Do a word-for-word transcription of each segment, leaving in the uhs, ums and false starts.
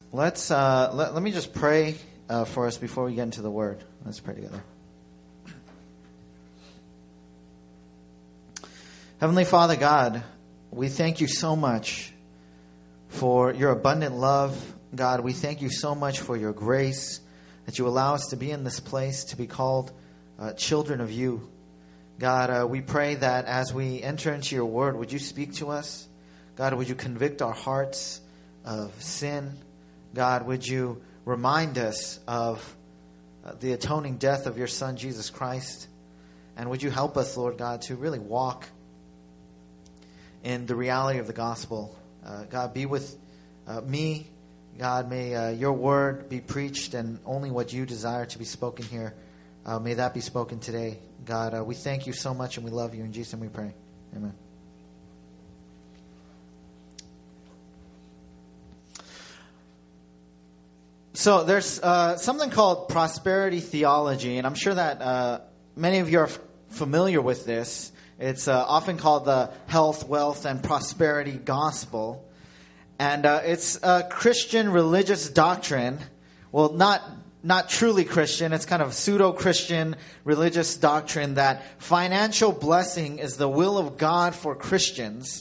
Let's uh, let, let me just pray uh, for us before we get into the Word. Let's pray together. Heavenly Father God, we thank you so much for your abundant love. God, we thank you so much for your grace, that you allow us to be in this place, to be called uh, children of you. God, uh, we pray that as we enter into your word, would you speak to us? God, would you convict our hearts of sin? God, would you remind us of uh, the atoning death of your Son, Jesus Christ? And would you help us, Lord God, to really walk in the reality of the gospel? Uh, God, be with uh, me. God, may uh, your word be preached, and only what you desire to be spoken here, uh, may that be spoken today. God, uh, we thank you so much and we love you. In Jesus' name we pray. Amen. So there's uh, something called prosperity theology, and I'm sure that uh, many of you are f- familiar with this. It's uh, often called the health, wealth, and prosperity gospel. And uh, it's a Christian religious doctrine. Well, not not truly Christian. It's kind of pseudo-Christian religious doctrine that financial blessing is the will of God for Christians.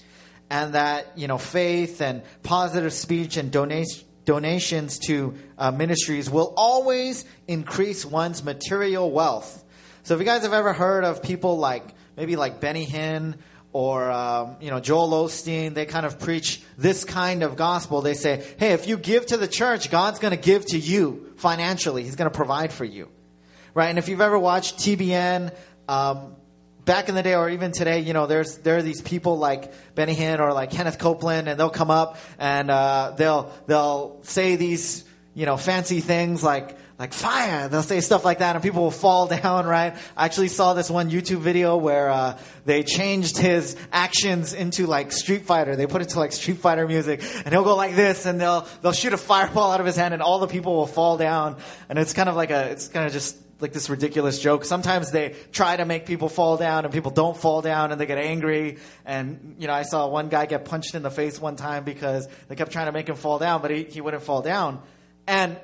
And that, you know, faith and positive speech and donation, donations to uh, ministries will always increase one's material wealth. So if you guys have ever heard of people like, maybe like Benny Hinn or, um, you know, Joel Osteen, they kind of preach this kind of gospel. They say, hey, if you give to the church, God's going to give to you financially. He's going to provide for you. Right? And if you've ever watched T B N, um, back in the day or even today, you know, there's there are these people like Benny Hinn or like Kenneth Copeland, and they'll come up and uh, they'll they'll say these, you know, fancy things like like fire. They'll say stuff like that, and people will fall down. Right? I actually saw this one YouTube video where uh, they changed his actions into like Street Fighter. They put it to like Street Fighter music, and he'll go like this, and they'll they'll shoot a fireball out of his hand, and all the people will fall down. And it's kind of like a it's kind of just like this ridiculous joke. Sometimes they try to make people fall down and people don't fall down and they get angry. And, you know, I saw one guy get punched in the face one time because they kept trying to make him fall down, but he, he wouldn't fall down. And,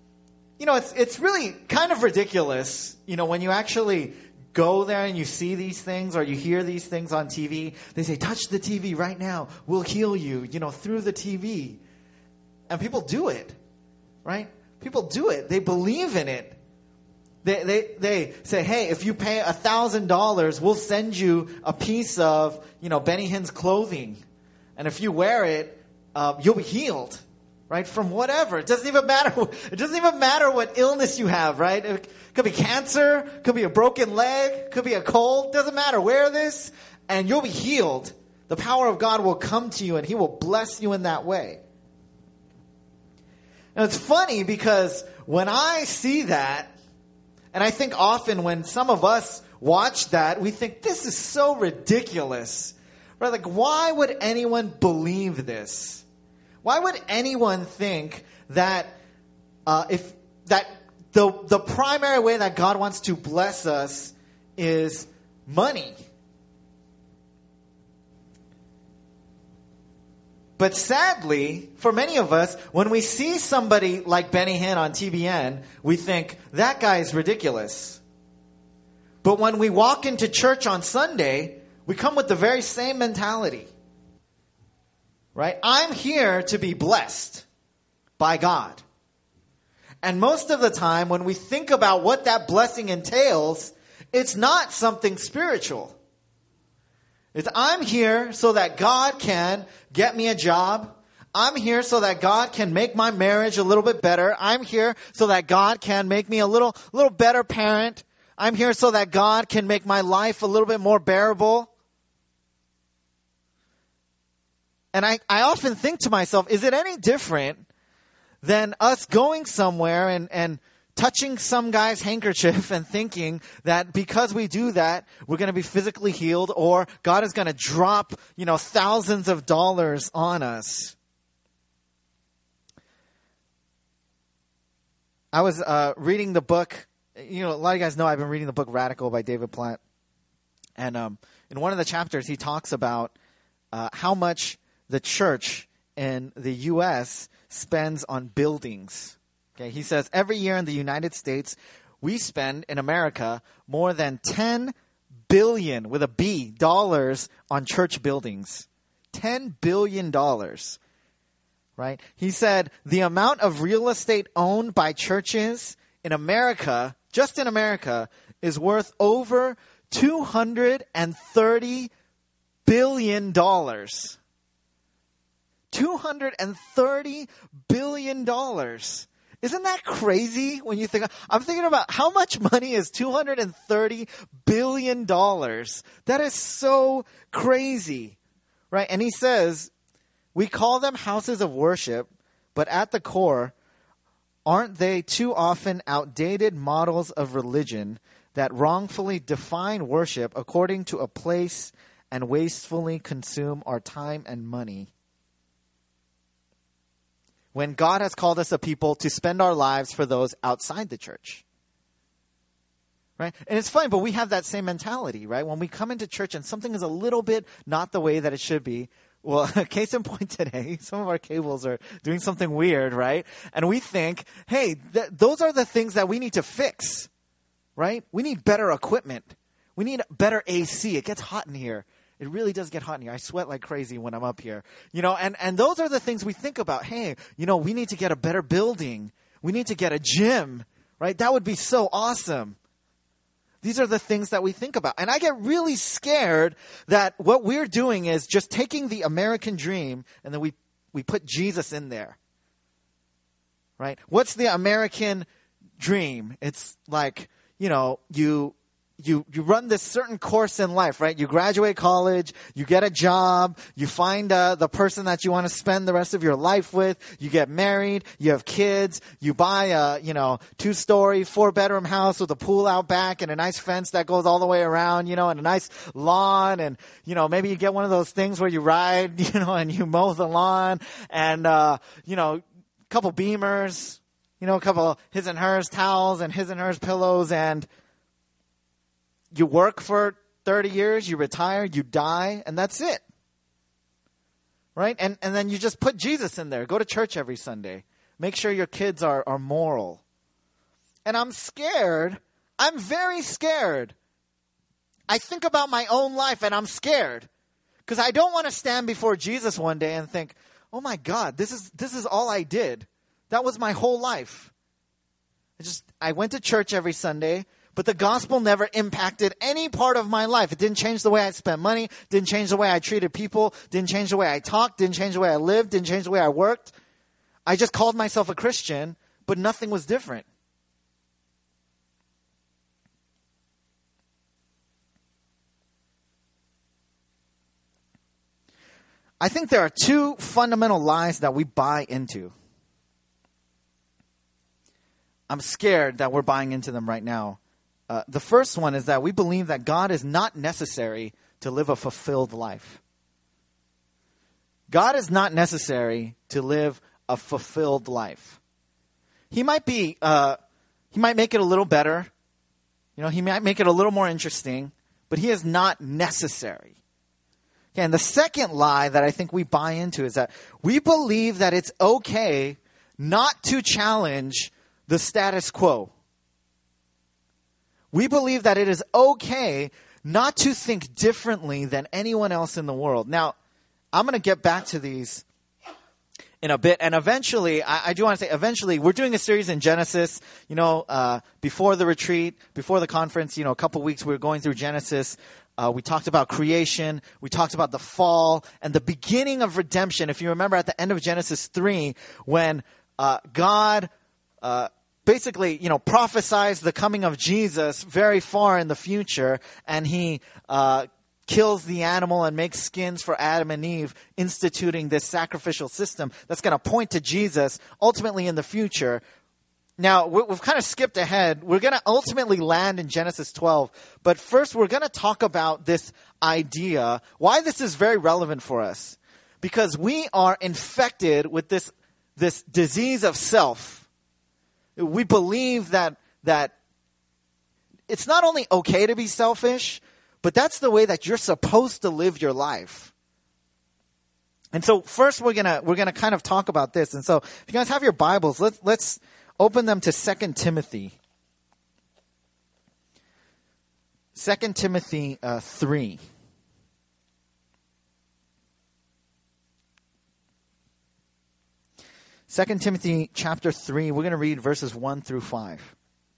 you know, it's, it's really kind of ridiculous, you know, when you actually go there and you see these things or you hear these things on T V. They say, touch the T V right now. We'll heal you, you know, through the T V. And people do it, right? People do it. They believe in it. They, they they say, hey, if you pay a thousand dollars, we'll send you a piece of, you know, Benny Hinn's clothing, and if you wear it, uh, you'll be healed, right? From whatever. It doesn't even matter. It doesn't even matter what illness you have, right? It could be cancer, could be a broken leg, could be a cold. Doesn't matter. Wear this, and you'll be healed. The power of God will come to you, and He will bless you in that way. Now it's funny because when I see that. And I think often when some of us watch that, we think, this is so ridiculous. Right? Like, why would anyone believe this? Why would anyone think that uh, if that the the primary way that God wants to bless us is money? But sadly, for many of us, when we see somebody like Benny Hinn on T B N, we think, that guy is ridiculous. But when we walk into church on Sunday, we come with the very same mentality. Right? I'm here to be blessed by God. And most of the time, when we think about what that blessing entails, it's not something spiritual. It's, I'm here so that God can get me a job. I'm here so that God can make my marriage a little bit better. I'm here so that God can make me a little, little better parent. I'm here so that God can make my life a little bit more bearable. And I, I often think to myself, is it any different than us going somewhere and, and touching some guy's handkerchief and thinking that because we do that, we're going to be physically healed, or God is going to drop, you know, thousands of dollars on us? I was uh, reading the book. You know, a lot of you guys know I've been reading the book Radical by David Platt. And um, in one of the chapters, he talks about uh, how much the church in the U S spends on buildings. Okay, he says every year in the United States, we spend in America more than ten billion with a B dollars on church buildings. ten billion dollars. Right? He said the amount of real estate owned by churches in America, just in America, is worth over two hundred thirty billion dollars. two hundred thirty billion dollars. Isn't that crazy when you think? I'm thinking about how much money is two hundred thirty billion dollars. That is so crazy, right? And he says, we call them houses of worship, but at the core, aren't they too often outdated models of religion that wrongfully define worship according to a place and wastefully consume our time and money? When God has called us a people to spend our lives for those outside the church. Right? And it's funny, but we have that same mentality, right? When we come into church and something is a little bit not the way that it should be. Well, case in point today, some of our cables are doing something weird, right? And we think, hey, th- those are the things that we need to fix, right? We need better equipment. We need better A C. It gets hot in here. It really does get hot in here. I sweat like crazy when I'm up here. You know, and, and those are the things we think about. Hey, you know, we need to get a better building. We need to get a gym, right? That would be so awesome. These are the things that we think about. And I get really scared that what we're doing is just taking the American dream and then we, we put Jesus in there, right? What's the American dream? It's like, you know, you... You you run this certain course in life, right? You graduate college, you get a job, you find uh, the person that you want to spend the rest of your life with, you get married, you have kids, you buy a, you know, two-story, four-bedroom house with a pool out back and a nice fence that goes all the way around, you know, and a nice lawn, and, you know, maybe you get one of those things where you ride, you know, and you mow the lawn, and, uh, you know, a couple Beamers, you know, a couple his and hers towels and his and hers pillows, and you work for thirty years, you retire, you die, and that's it. Right? And and then you just put Jesus in there. Go to church every Sunday. Make sure your kids are, are moral. And I'm scared. I'm very scared. I think about my own life and I'm scared. Because I don't want to stand before Jesus one day and think, oh my God, this is this is all I did. That was my whole life. I just I went to church every Sunday. But the gospel never impacted any part of my life. It didn't change the way I spent money, didn't change the way I treated people, didn't change the way I talked, didn't change the way I lived, didn't change the way I worked. I just called myself a Christian, but nothing was different. I think there are two fundamental lies that we buy into. I'm scared that we're buying into them right now. Uh, the first one is that we believe that God is not necessary to live a fulfilled life. God is not necessary to live a fulfilled life. He might be, uh, he might make it a little better. You know, he might make it a little more interesting, but he is not necessary. Okay, and the second lie that I think we buy into is that we believe that it's okay not to challenge the status quo. We believe that it is okay not to think differently than anyone else in the world. Now, I'm going to get back to these in a bit. And eventually, I, I do want to say, eventually, we're doing a series in Genesis. You know, uh, before the retreat, before the conference, you know, a couple weeks, we were going through Genesis. Uh, we talked about creation. We talked about the fall and the beginning of redemption. If you remember at the end of Genesis three, when uh, God... Uh, Basically, you know, prophesies the coming of Jesus very far in the future, and he uh, kills the animal and makes skins for Adam and Eve, instituting this sacrificial system that's going to point to Jesus ultimately in the future. Now, we've kind of skipped ahead. We're going to ultimately land in Genesis twelve, but first we're going to talk about this idea, why this is very relevant for us, because we are infected with this this disease of self. We believe that that it's not only okay to be selfish, but that's the way that you're supposed to live your life. And so first we're gonna we're gonna kind of talk about this. And so if you guys have your Bibles, let's let's open them to Second Timothy. Second Timothy uh, three. Second Timothy chapter three, we're going to read verses one through five.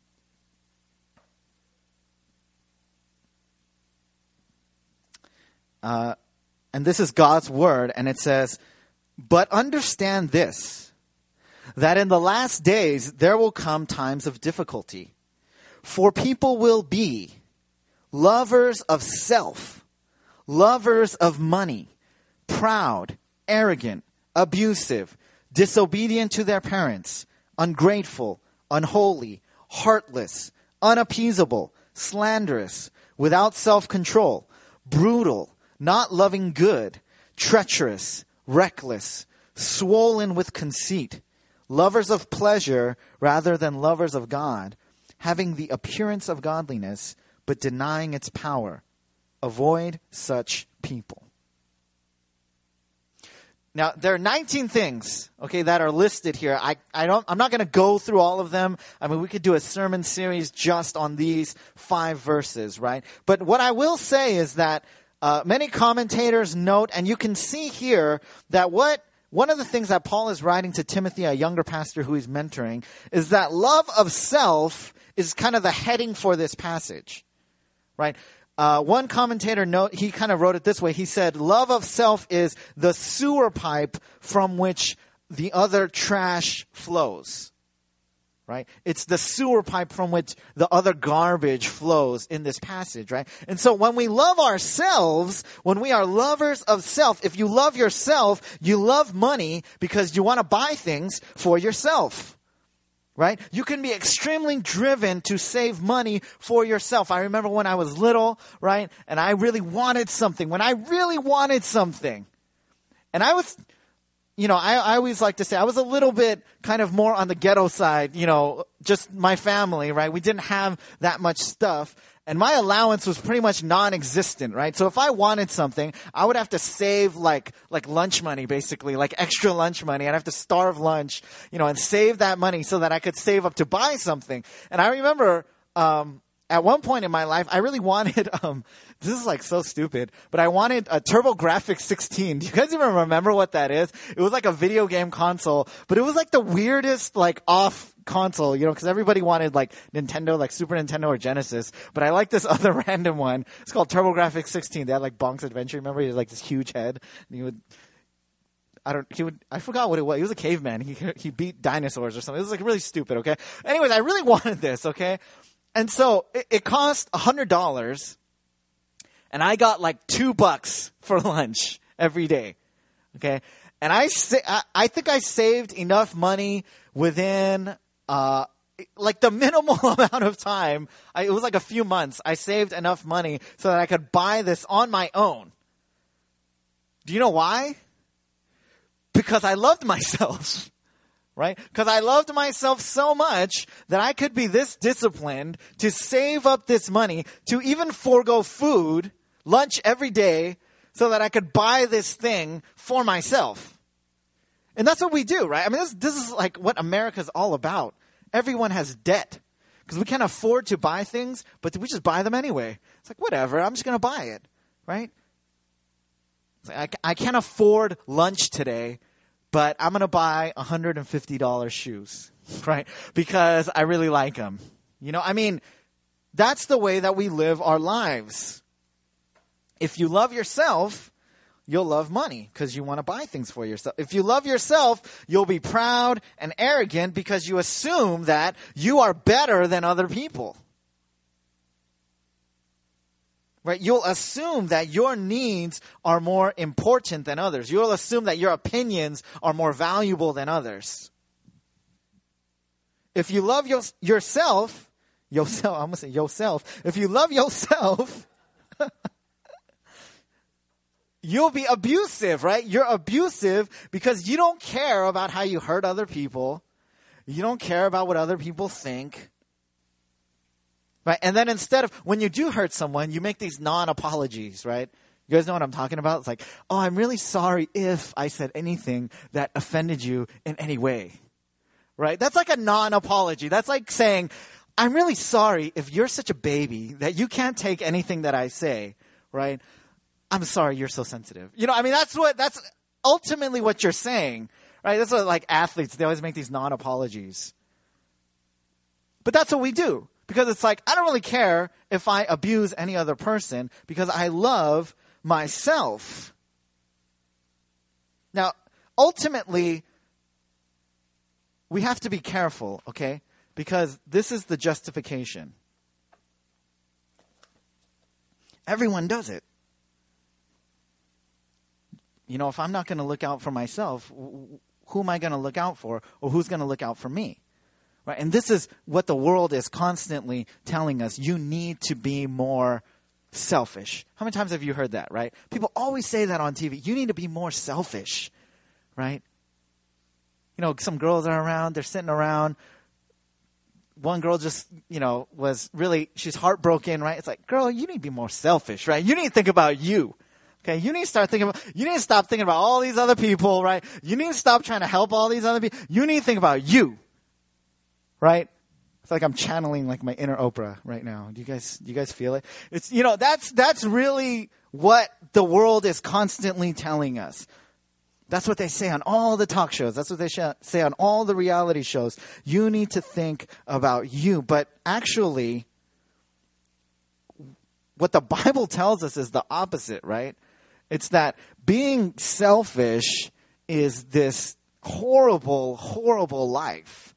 Uh, and this is God's word, and it says, "But understand this, that in the last days there will come times of difficulty. For people will be lovers of self, lovers of money, proud, arrogant, abusive, disobedient to their parents, ungrateful, unholy, heartless, unappeasable, slanderous, without self-control, brutal, not loving good, treacherous, reckless, swollen with conceit, lovers of pleasure rather than lovers of God, having the appearance of godliness, but denying its power. Avoid such people." Now, there are nineteen things, okay, that are listed here. I, I don't, I'm not going to go through all of them. I mean, we could do a sermon series just on these five verses, right? But what I will say is that uh, many commentators note, and you can see here, that what one of the things that Paul is writing to Timothy, a younger pastor who he's mentoring, is that love of self is kind of the heading for this passage, right? Uh, one commentator note, he kind of wrote it this way. He said, love of self is the sewer pipe from which the other trash flows, right? It's the sewer pipe from which the other garbage flows in this passage, right? And so when we love ourselves, when we are lovers of self, if you love yourself, you love money because you want to buy things for yourself. Right? You can be extremely driven to save money for yourself. I remember when I was little, right? And I really wanted something. When I really wanted something. And I was, you know, I, I always like to say I was a little bit kind of more on the ghetto side, you know, just my family, right? We didn't have that much stuff. And my allowance was pretty much non-existent, right? So if I wanted something, I would have to save like like lunch money, basically, like extra lunch money. I'd have to starve lunch, you know, and save that money so that I could save up to buy something. And I remember um, at one point in my life, I really wanted, um, this is like so stupid, but I wanted a TurboGrafx sixteen. Do you guys even remember what that is? It was like a video game console, but it was like the weirdest, like off console, you know, because everybody wanted like Nintendo, like Super Nintendo or Genesis, but I like this other random one. It's called TurboGrafx sixteen. They had like Bonk's Adventure. Remember, he had like this huge head, and he would, I don't, he would, I forgot what it was. He was a caveman. He he beat dinosaurs or something. It was like really stupid. Okay. Anyways, I really wanted this. Okay, and so it, it cost a hundred dollars, and I got like two bucks for lunch every day. Okay, and I sa- I, I think I saved enough money within. Uh, like the minimal amount of time, I, it was like a few months, I saved enough money so that I could buy this on my own. Do you know why? Because I loved myself, right? Because I loved myself so much that I could be this disciplined to save up this money, to even forego food, lunch every day, so that I could buy this thing for myself. And that's what we do, right? I mean, this, this is like what America's all about. Everyone has debt because we can't afford to buy things, but we just buy them anyway. It's like, whatever, I'm just going to buy it, right? It's like, I, I can't afford lunch today, but I'm going to buy one hundred fifty dollars shoes, right? Because I really like them. You know, I mean, that's the way that we live our lives. If you love yourself, you'll love money because you want to buy things for yourself. If you love yourself, you'll be proud and arrogant because you assume that you are better than other people. Right? You'll assume that your needs are more important than others. You'll assume that your opinions are more valuable than others. If you love your, yourself, yourself, I'm going to say yourself. If you love yourself, you'll be abusive, right? You're abusive because you don't care about how you hurt other people. You don't care about what other people think. Right? And then instead of, when you do hurt someone, you make these non-apologies, right? You guys know what I'm talking about? It's like, oh, I'm really sorry if I said anything that offended you in any way. Right? That's like a non-apology. That's like saying, I'm really sorry if you're such a baby that you can't take anything that I say. Right? I'm sorry you're so sensitive. You know, I mean, that's what, that's ultimately what you're saying. Right? That's what, like, athletes, they always make these non-apologies. But that's what we do. Because it's like, I don't really care if I abuse any other person because I love myself. Now, ultimately, we have to be careful, okay? Because this is the justification. Everyone does it. You know, if I'm not going to look out for myself, who am I going to look out for? Or who's going to look out for me? Right? And this is what the world is constantly telling us. You need to be more selfish. How many times have you heard that, right? People always say that on T V. You need to be more selfish, right? You know, some girls are around. They're sitting around. One girl just, you know, was really, she's heartbroken, right? It's like, girl, you need to be more selfish, right? You need to think about you. Okay, you need to start thinking about, you need to stop thinking about all these other people, right? You need to stop trying to help all these other people. You need to think about you. Right? It's like I'm channeling like my inner Oprah right now. Do you guys, do you guys feel it? It's, you know, that's, that's really what the world is constantly telling us. That's what they say on all the talk shows. That's what they sh- say on all the reality shows. You need to think about you. But actually, what the Bible tells us is the opposite, right? It's that being selfish is this horrible, horrible life.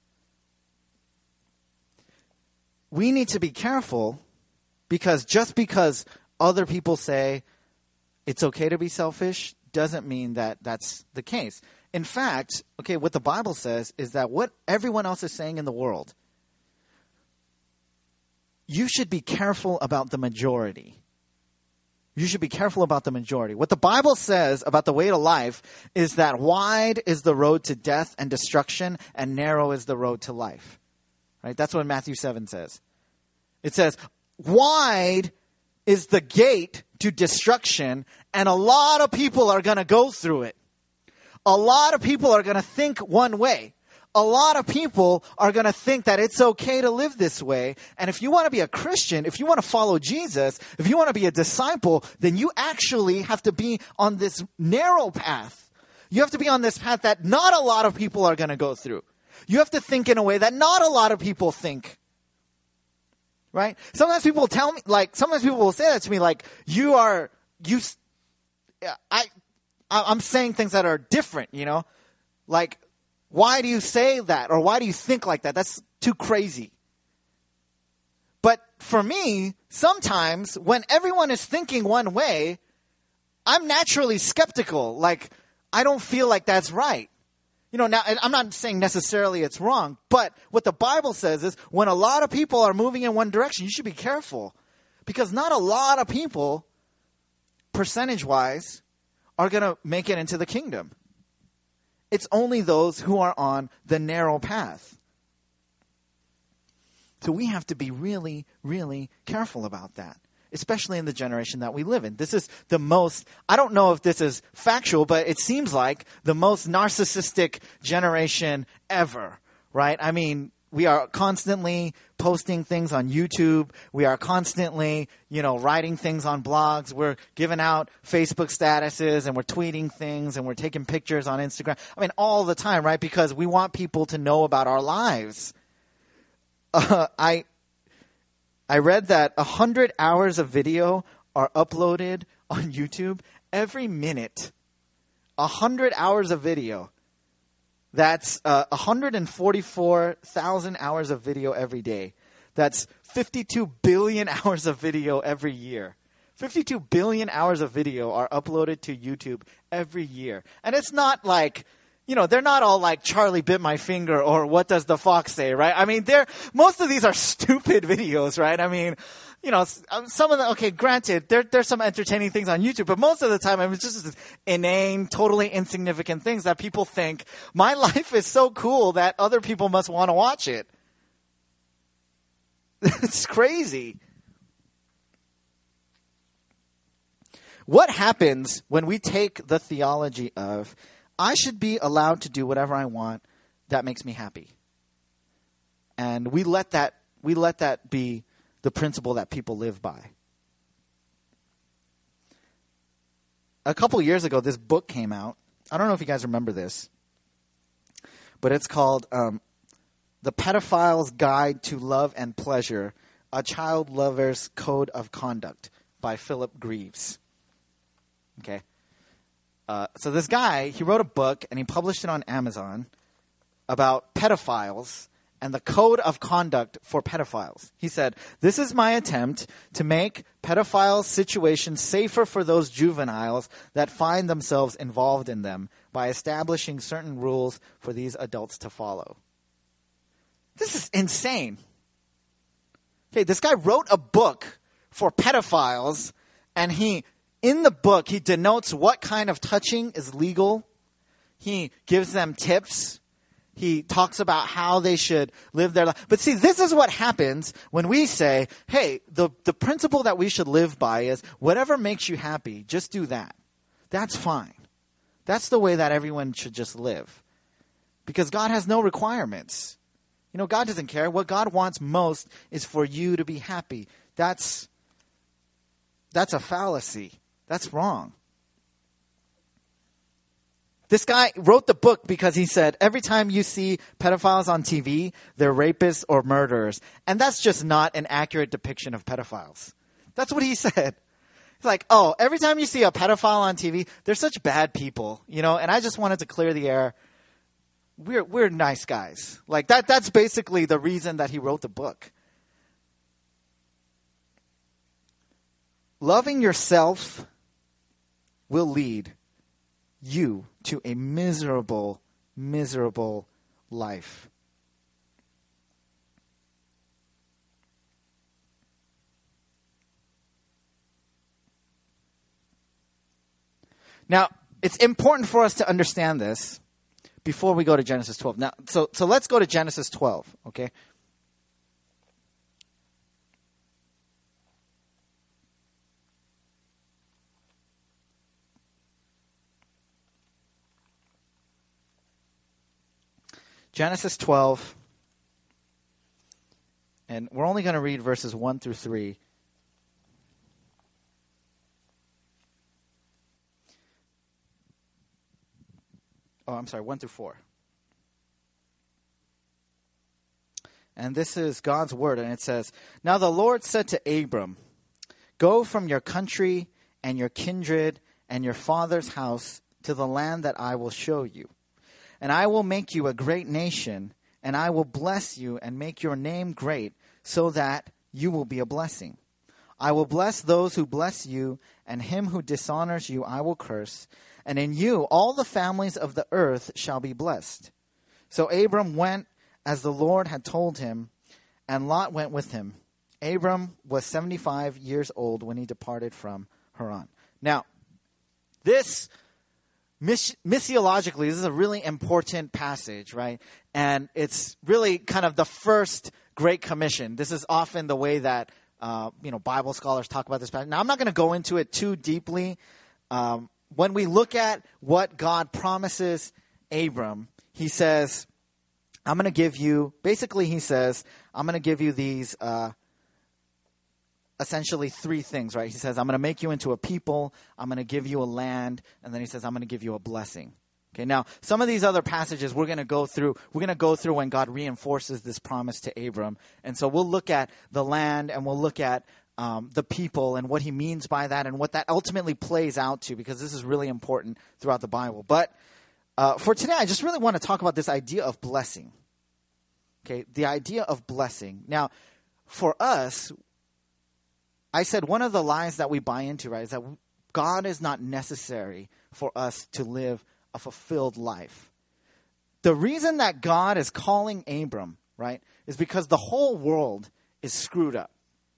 We need to be careful because just because other people say it's okay to be selfish doesn't mean that that's the case. In fact, okay, what the Bible says is that what everyone else is saying in the world, you should be careful about the majority. You should be careful about the majority. What the Bible says about the way to life is that wide is the road to death and destruction and narrow is the road to life. Right? That's what Matthew seven says. It says, wide is the gate to destruction, and a lot of people are going to go through it. A lot of people are going to think one way. A lot of people are going to think that it's okay to live this way. And if you want to be a Christian, if you want to follow Jesus, if you want to be a disciple, then you actually have to be on this narrow path. You have to be on this path that not a lot of people are going to go through. You have to think in a way that not a lot of people think. Right? Sometimes people tell me, like, sometimes people will say that to me, like, you are, you, I, I'm saying things that are different, you know? Like, why do you say that? Or why do you think like that? That's too crazy. But for me, sometimes when everyone is thinking one way, I'm naturally skeptical. Like, I don't feel like that's right. You know, now, I'm not saying necessarily it's wrong, but what the Bible says is when a lot of people are moving in one direction, you should be careful. Because not a lot of people, percentage-wise, are going to make it into the kingdom. It's only those who are on the narrow path. So we have to be really, really careful about that, especially in the generation that we live in. This is the most, I don't know if this is factual, but it seems like the most narcissistic generation ever, right? I mean, we are constantly posting things on YouTube. We are constantly, you know, writing things on blogs. We're giving out Facebook statuses and we're tweeting things and we're taking pictures on Instagram. I mean, all the time, right? Because we want people to know about our lives. Uh, I I read that one hundred hours of video are uploaded on YouTube every minute. one hundred hours of video. That's uh, one hundred forty-four thousand hours of video every day. That's fifty-two billion hours of video every year. fifty-two billion hours of video are uploaded to YouTube every year. And it's not like, you know, they're not all like Charlie Bit My Finger or What Does the Fox Say, right? I mean, they're, most of these are stupid videos, right? I mean, you know, some of them, okay, granted, there, there's some entertaining things on YouTube, but most of the time, I mean, it's just inane, totally insignificant things that people think, my life is so cool that other people must want to watch it. It's crazy. what happens when we take the theology of, I should be allowed to do whatever I want that makes me happy? And we let that we let that be the principle that people live by. A couple years ago, this book came out. I don't know if you guys remember this, but it's called um, The Pedophile's Guide to Love and Pleasure, A Child Lover's Code of Conduct by Philip Greaves. Okay. Uh, so this guy, he wrote a book and he published it on Amazon about pedophiles and the code of conduct for pedophiles. He said, this is my attempt to make pedophiles' situations safer for those juveniles that find themselves involved in them by establishing certain rules for these adults to follow. This is insane. Okay, this guy wrote a book for pedophiles, and he, in the book, he denotes what kind of touching is legal. He gives them tips. He talks about how they should live their life. But see, this is what happens when we say, hey, the, the principle that we should live by is whatever makes you happy, just do that. That's fine. That's the way that everyone should just live. Because God has no requirements. You know, God doesn't care. What God wants most is for you to be happy. That's, that's a fallacy. That's wrong. This guy wrote the book because he said, every time you see pedophiles on T V, they're rapists or murderers. And that's just not an accurate depiction of pedophiles. That's what he said. It's like, oh, every time you see a pedophile on T V, they're such bad people, you know, and I just wanted to clear the air. We're we're nice guys. Like that that's basically the reason that he wrote the book. Loving yourself will lead you to a miserable, miserable life. Now, it's important for us to understand this before we go to Genesis twelve. Now, so so let's go to Genesis twelve, okay? Genesis twelve, and we're only going to read verses one through three. Oh, I'm sorry, one through four. And this is God's word, and it says, Now the Lord said to Abram, Go from your country and your kindred and your father's house to the land that I will show you. And I will make you a great nation, and I will bless you and make your name great, so that you will be a blessing. I will bless those who bless you, and him who dishonors you I will curse. And in you all the families of the earth shall be blessed. So Abram went as the Lord had told him, and Lot went with him. Abram was seventy-five years old when he departed from Haran. Now, this... Missiologically, this is a really important passage, right? And it's really kind of the first Great Commission. This is often the way that, uh, you know, Bible scholars talk about this passage. Now, I'm not going to go into it too deeply. Um, when we look at what God promises Abram, he says, I'm going to give you, basically he says, I'm going to give you these uh essentially three things, right? He says, I'm going to make you into a people, I'm going to give you a land, and then he says, I'm going to give you a blessing. Okay, now, some of these other passages we're going to go through, we're going to go through when God reinforces this promise to Abram. And so we'll look at the land, and we'll look at um, the people and what he means by that and what that ultimately plays out to, because this is really important throughout the Bible. But uh, for today, I just really want to talk about this idea of blessing. Okay, the idea of blessing. Now, for us, I said one of the lies that we buy into, right, is that God is not necessary for us to live a fulfilled life. The reason that God is calling Abram, right, is because the whole world is screwed up.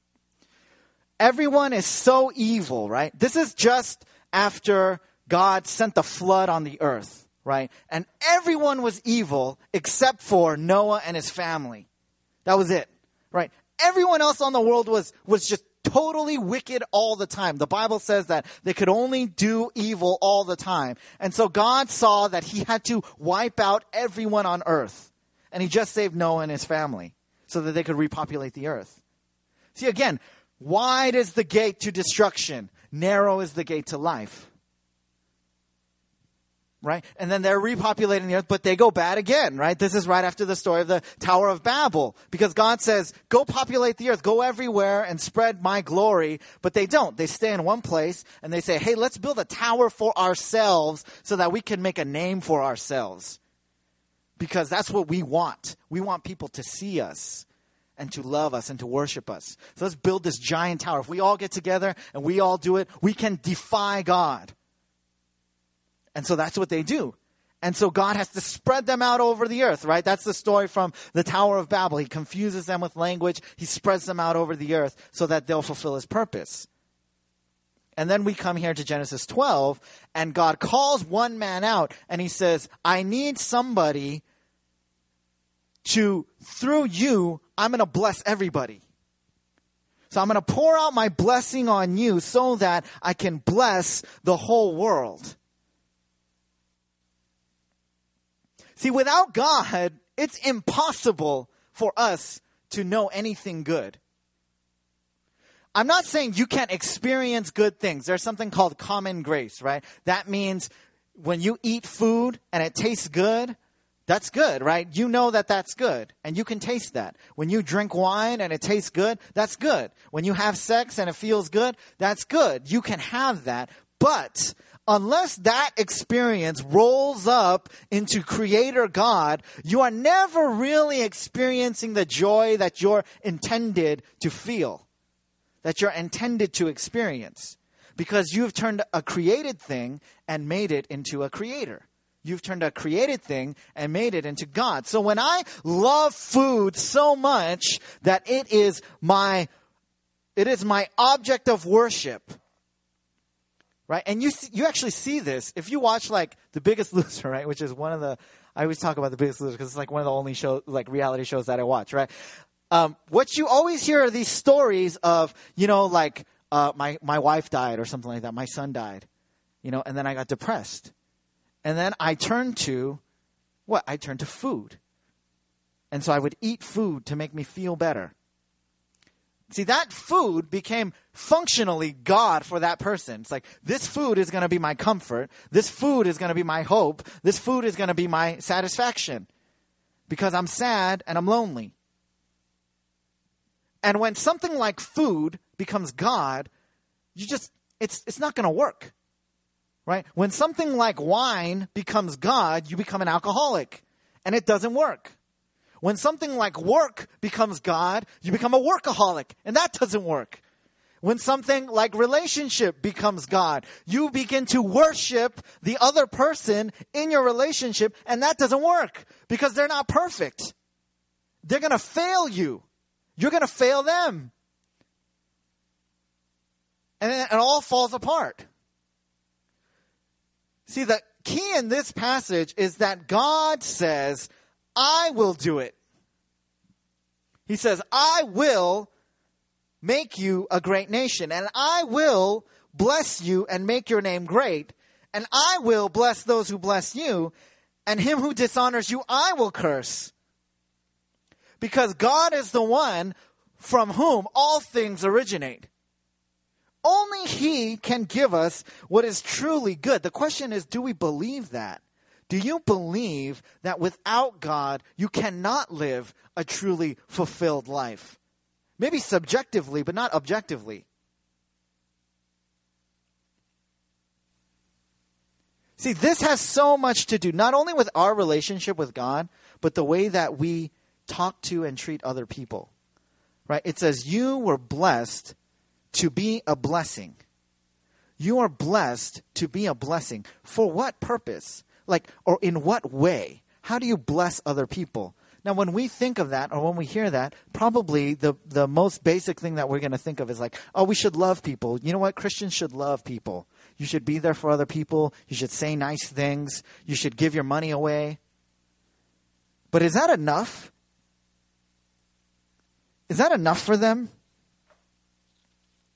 Everyone is so evil, right? This is just after God sent the flood on the earth, right? And everyone was evil except for Noah and his family. That was it, right? Everyone else on the world was was just totally wicked all the time. The Bible says that they could only do evil all the time. And so God saw that he had to wipe out everyone on earth. And he just saved Noah and his family so that they could repopulate the earth. See, again, wide is the gate to destruction. Narrow is the gate to life. Right? And then they're repopulating the earth, but they go bad again, right? This is right after the story of the Tower of Babel. Because God says, go populate the earth, go everywhere and spread my glory. But they don't. They stay in one place and they say, hey, let's build a tower for ourselves so that we can make a name for ourselves. Because that's what we want. We want people to see us and to love us and to worship us. So let's build this giant tower. If we all get together and we all do it, we can defy God. And so that's what they do. And so God has to spread them out over the earth, right? That's the story from the Tower of Babel. He confuses them with language. He spreads them out over the earth so that they'll fulfill his purpose. And then we come here to Genesis twelve, and God calls one man out, and he says, I need somebody to, through you, I'm going to bless everybody. So I'm going to pour out my blessing on you so that I can bless the whole world. See, without God, it's impossible for us to know anything good. I'm not saying you can't experience good things. There's something called common grace, right? That means when you eat food and it tastes good, that's good, right? You know that that's good, and you can taste that. When you drink wine and it tastes good, that's good. When you have sex and it feels good, that's good. You can have that, but unless that experience rolls up into Creator God, you are never really experiencing the joy that you're intended to feel, that you're intended to experience, because you've turned a created thing and made it into a creator. You've turned a created thing and made it into God. So when I love food so much that it is my, it is my object of worship, right? And you see, you actually see this if you watch like The Biggest Loser, right? Which is one of the, I always talk about The Biggest Loser because it's like one of the only show, like reality shows that I watch, right? Um, what you always hear are these stories of, you know, like uh, my my wife died or something like that. My son died, you know, and then I got depressed, and then I turned to what? I turned to food, and so I would eat food to make me feel better. See, that food became functionally God for that person. It's like, this food is going to be my comfort. This food is going to be my hope. This food is going to be my satisfaction because I'm sad and I'm lonely. And when something like food becomes God, you just, it's it's not going to work, right? When something like wine becomes God, you become an alcoholic, and it doesn't work. When something like work becomes God, you become a workaholic, and that doesn't work. When something like relationship becomes God, you begin to worship the other person in your relationship, and that doesn't work because they're not perfect. They're going to fail you. You're going to fail them. And then it all falls apart. See, the key in this passage is that God says, I will do it. He says, I will make you a great nation, and I will bless you and make your name great, and I will bless those who bless you, and him who dishonors you I will curse. Because God is the one from whom all things originate. Only he can give us what is truly good. The question is, do we believe that? Do you believe that without God, you cannot live a truly fulfilled life? Maybe subjectively, but not objectively. See, this has so much to do, not only with our relationship with God, but the way that we talk to and treat other people. Right? It says, you were blessed to be a blessing. You are blessed to be a blessing. For what purpose? Like, or in what way? How do you bless other people? Now, when we think of that, or when we hear that, probably the, the most basic thing that we're going to think of is like, oh, we should love people. You know what? Christians should love people. You should be there for other people. You should say nice things. You should give your money away. But is that enough? Is that enough for them?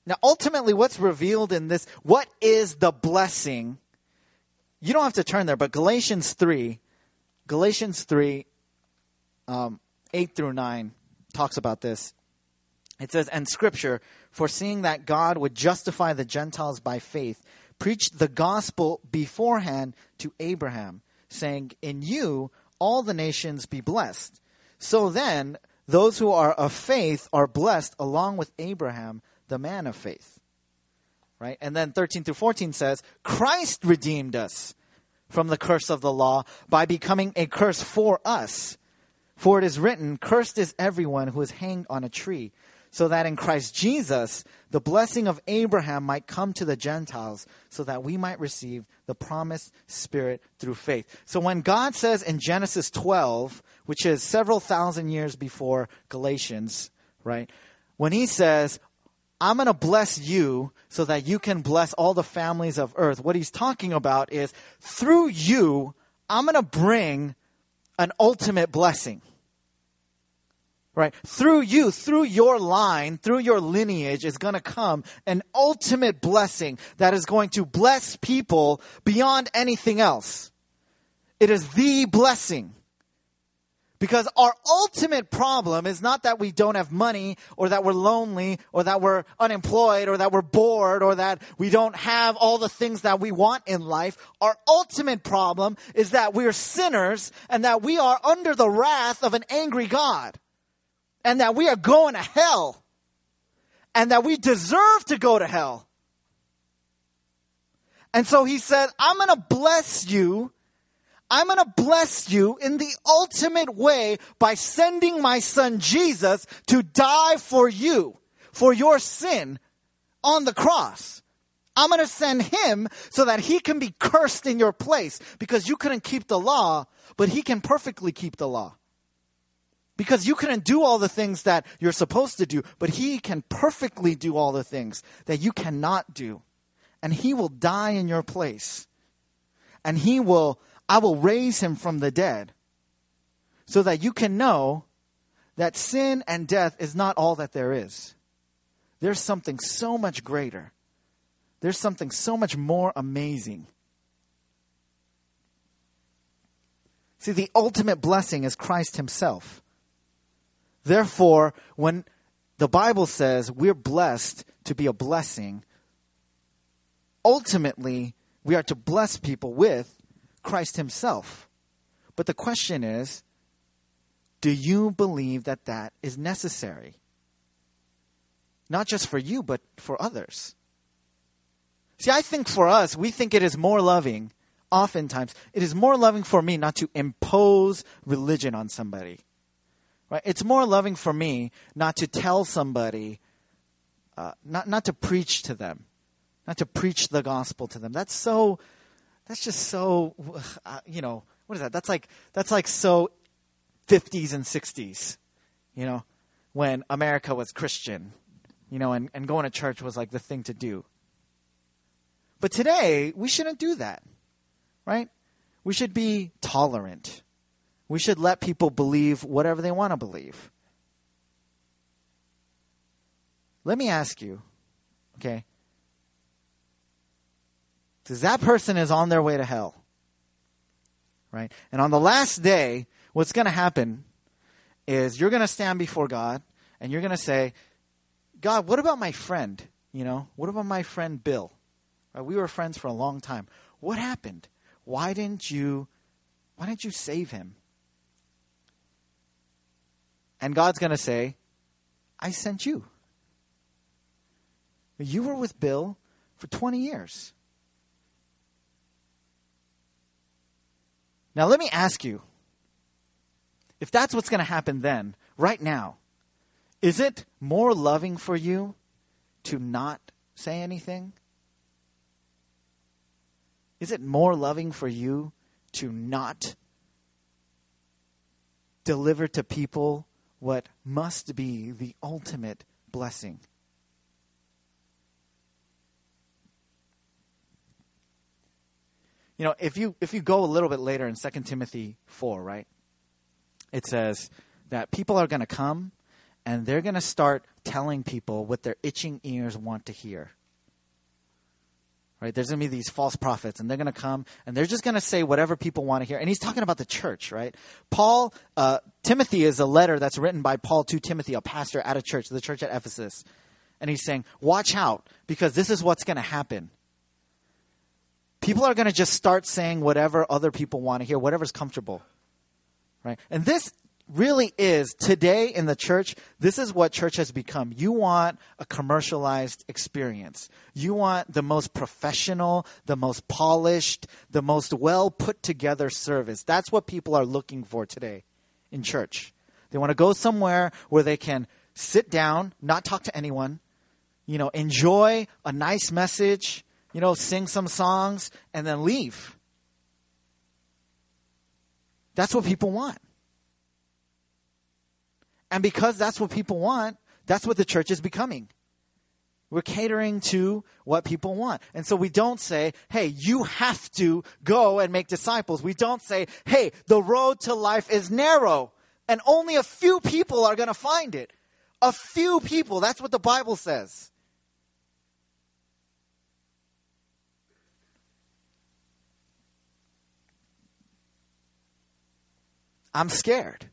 Now, ultimately, what's revealed in this, what is the blessing? You don't have to turn there, but Galatians three, Galatians three, um, eight through nine talks about this. It says, and Scripture, foreseeing that God would justify the Gentiles by faith, preached the gospel beforehand to Abraham, saying, in you all the nations be blessed. So then, those who are of faith are blessed along with Abraham, the man of faith. Right? And then thirteen through fourteen says, Christ redeemed us from the curse of the law by becoming a curse for us. For it is written, cursed is everyone who is hanged on a tree, so that in Christ Jesus, the blessing of Abraham might come to the Gentiles, so that we might receive the promised Spirit through faith. So when God says in Genesis twelve, which is several thousand years before Galatians, right? When he says, I'm going to bless you so that you can bless all the families of earth, what he's talking about is, through you, I'm going to bring an ultimate blessing. Right? Through you, through your line, through your lineage is going to come an ultimate blessing that is going to bless people beyond anything else. It is the blessing. Because our ultimate problem is not that we don't have money, or that we're lonely, or that we're unemployed, or that we're bored, or that we don't have all the things that we want in life. Our ultimate problem is that we're sinners and that we are under the wrath of an angry God. And that we are going to hell. And that we deserve to go to hell. And so he said, I'm going to bless you. I'm going to bless you in the ultimate way by sending my son Jesus to die for you, for your sin on the cross. I'm going to send him so that he can be cursed in your place, because you couldn't keep the law, but he can perfectly keep the law. Because you couldn't do all the things that you're supposed to do, but he can perfectly do all the things that you cannot do. And he will die in your place. And he will, I will raise him from the dead, so that you can know that sin and death is not all that there is. There's something so much greater. There's something so much more amazing. See, the ultimate blessing is Christ himself. Therefore, when the Bible says we're blessed to be a blessing, ultimately, we are to bless people with Christ himself. But the question is, do you believe that that is necessary? Not just for you, but for others. See, I think for us, we think it is more loving, oftentimes, it is more loving for me not to impose religion on somebody. Right? It's more loving for me not to tell somebody, uh, not not to preach to them, not to preach the gospel to them. That's so, that's just so, uh, you know, what is that? That's like that's like so fifties and sixties, you know, when America was Christian, you know, and, and going to church was like the thing to do. But today, we shouldn't do that, right? We should be tolerant. We should let people believe whatever they want to believe. Let me ask you, okay? Because that person is on their way to hell, right? And on the last day, what's going to happen is you're going to stand before God and you're going to say, God, what about my friend? You know, what about my friend Bill? Right? We were friends for a long time. What happened? Why didn't you, why didn't you save him? And God's going to say, I sent you. You were with Bill for twenty years. Now, let me ask you, if that's what's going to happen then, right now, is it more loving for you to not say anything? Is it more loving for you to not deliver to people what must be the ultimate blessing? You know, if you if you go a little bit later in Second Timothy four, right? It says that people are going to come and they're going to start telling people what their itching ears want to hear. Right? There's going to be these false prophets, and they're going to come, and they're just going to say whatever people want to hear. And he's talking about the church, right? Paul, uh, Timothy is a letter that's written by Paul to Timothy, a pastor at a church, the church at Ephesus. And he's saying, watch out, because this is what's going to happen. People are going to just start saying whatever other people want to hear, whatever's comfortable. Right? And this really is, today in the church, this is what church has become. You want a commercialized experience. You want the most professional, the most polished, the most well put together service. That's what people are looking for today in church. They want to go somewhere where they can sit down, not talk to anyone, you know, enjoy a nice message, you know, sing some songs, and then leave. That's what people want. And because that's what people want, that's what the church is becoming. We're catering to what people want. And so we don't say, hey, you have to go and make disciples. We don't say, hey, the road to life is narrow and only a few people are going to find it. A few people. That's what the Bible says. I'm scared.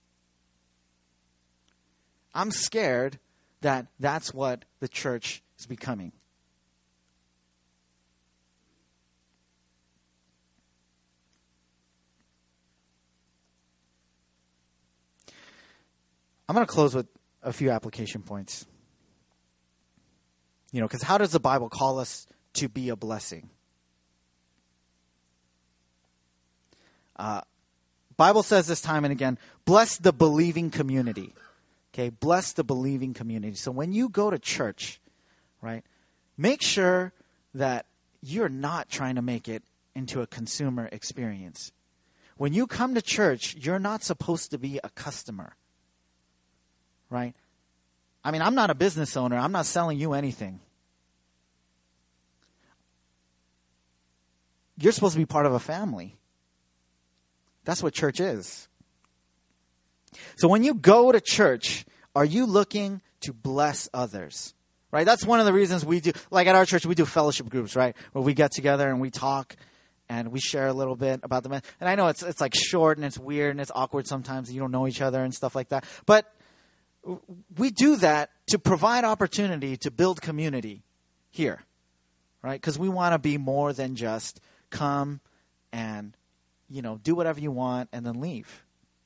I'm scared that that's what the church is becoming. I'm going to close with a few application points. You know, because how does the Bible call us to be a blessing? Uh, Bible says this time and again, bless the believing community. Okay, bless the believing community. So when you go to church, right, make sure that you're not trying to make it into a consumer experience. When you come to church, you're not supposed to be a customer, right? I mean, I'm not a business owner. I'm not selling you anything. You're supposed to be part of a family. That's what church is. So when you go to church, are you looking to bless others? Right? That's one of the reasons we do, like at our church, we do fellowship groups, right? Where we get together and we talk and we share a little bit about the, and I know it's it's like short and it's weird and it's awkward sometimes and you don't know each other and stuff like that. But we do that to provide opportunity to build community here, right? Because we want to be more than just come and, you know, do whatever you want and then leave.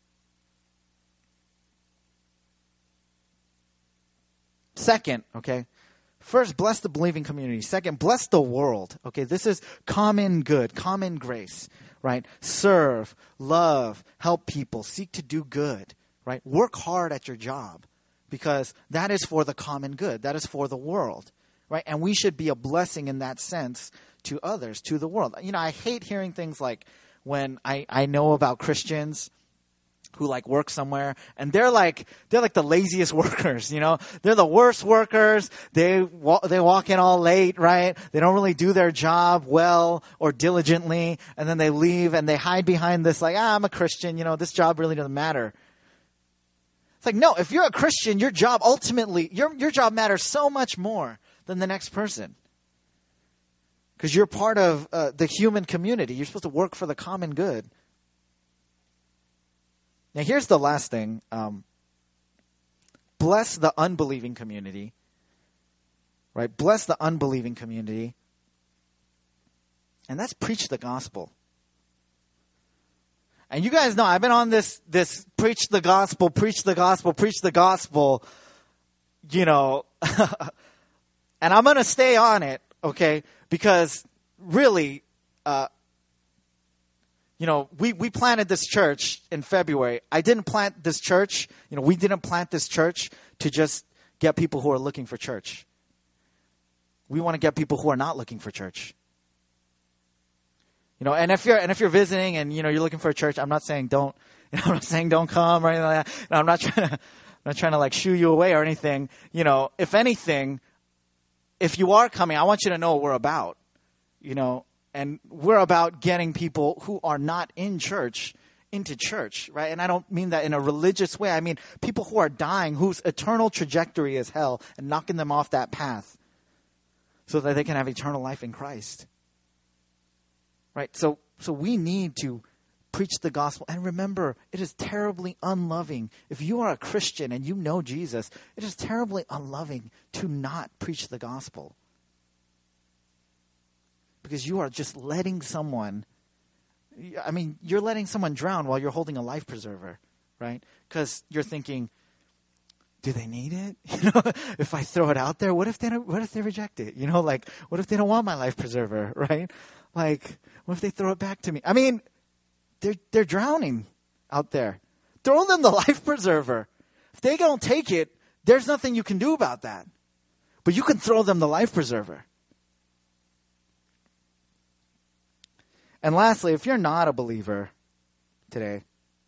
Second, okay, first, bless the believing community. Second, bless the world. Okay, this is common good, common grace, right? Serve, love, help people, seek to do good, right? Work hard at your job because that is for the common good. That is for the world, right? And we should be a blessing in that sense to others, to the world. You know, I hate hearing things like when I, I know about Christians who like work somewhere and they're like they're like the laziest workers, you know. They're the worst workers. They wa- they walk in all late, right? They don't really do their job well or diligently, and then they leave and they hide behind this like, ah, I'm a Christian, you know, this job really doesn't matter. It's like, no, if you're a Christian, your job ultimately your your job matters so much more than the next person. Because you're part of uh, the human community. You're supposed to work for the common good. Now, here's the last thing. Um, bless the unbelieving community. Right? Bless the unbelieving community. And that's preach the gospel. And you guys know, I've been on this, this preach the gospel, preach the gospel, preach the gospel, you know, and I'm going to stay on it, okay? Because really, uh, You know, we, we planted this church in February. I didn't plant this church. You know, we didn't plant this church to just get people who are looking for church. We want to get people who are not looking for church. You know, and if you're and if you're visiting and you know you're looking for a church, I'm not saying don't. You know, I'm not saying don't come or anything like that. No, I'm not trying to. I'm not trying to like shoo you away or anything. You know, if anything, if you are coming, I want you to know what we're about. You know. And we're about getting people who are not in church into church, right? And I don't mean that in a religious way. I mean people who are dying, whose eternal trajectory is hell, and knocking them off that path so that they can have eternal life in Christ. Right? So, so we need to preach the gospel. And remember, it is terribly unloving. If you are a Christian and you know Jesus, it is terribly unloving to not preach the gospel. Because you are just letting someone, I mean, you're letting someone drown while you're holding a life preserver, right? Because you're thinking, do they need it? You know, if I throw it out there, what if they don't, what if they reject it? You know, like, what if they don't want my life preserver, right? Like, what if they throw it back to me? I mean, they're they're drowning out there. Throw them the life preserver. If they don't take it, there's nothing you can do about that. But you can throw them the life preserver. And lastly, if you're not a believer today,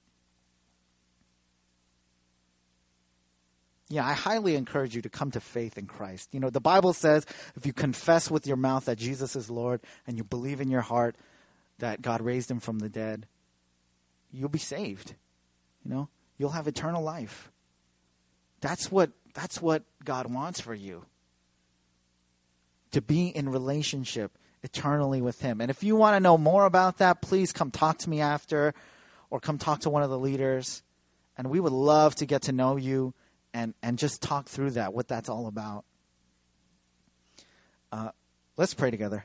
yeah, I highly encourage you to come to faith in Christ. You know, the Bible says if you confess with your mouth that Jesus is Lord and you believe in your heart that God raised him from the dead, you'll be saved. You know, you'll have eternal life. That's what that's what God wants for you. To be in relationship eternally with him. And if you want to know more about that, please come talk to me after, or come talk to one of the leaders. And we would love to get to know you and, and just talk through that, what that's all about. Uh, let's pray together.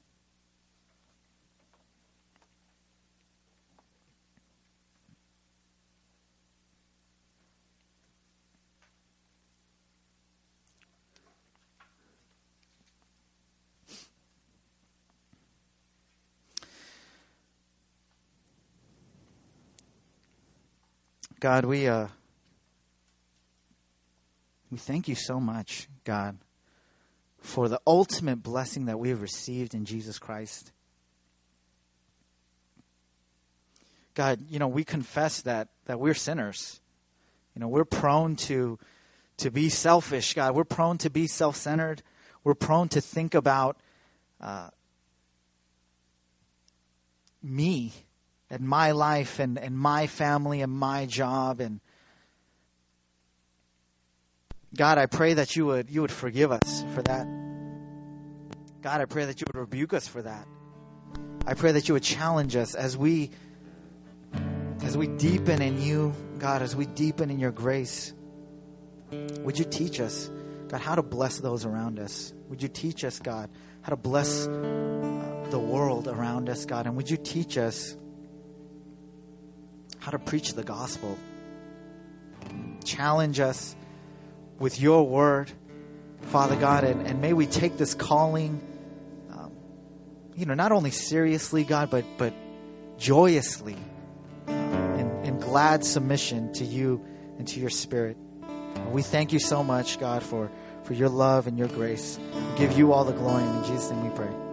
God, we uh, we thank you so much, God, for the ultimate blessing that we have received in Jesus Christ. God, you know, we confess that that we're sinners. You know, we're prone to to be selfish, God. We're prone to be self-centered. We're prone to think about uh, me and my life and, and my family and my job. And God, I pray that you would you would forgive us for that. God, I pray that you would rebuke us for that. I pray that you would challenge us as we as we deepen in you, God, as we deepen in your grace. Would you teach us, God, how to bless those around us? Would you teach us, God, how to bless uh, the world around us, God? And would you teach us how to preach the gospel? Challenge us with your word, Father God, and, and may we take this calling, um, you know, not only seriously, God, but but joyously, uh, in, in glad submission to you and to your Spirit. We thank you so much, God, for, for your love and your grace. We give you all the glory, and in Jesus' name we pray.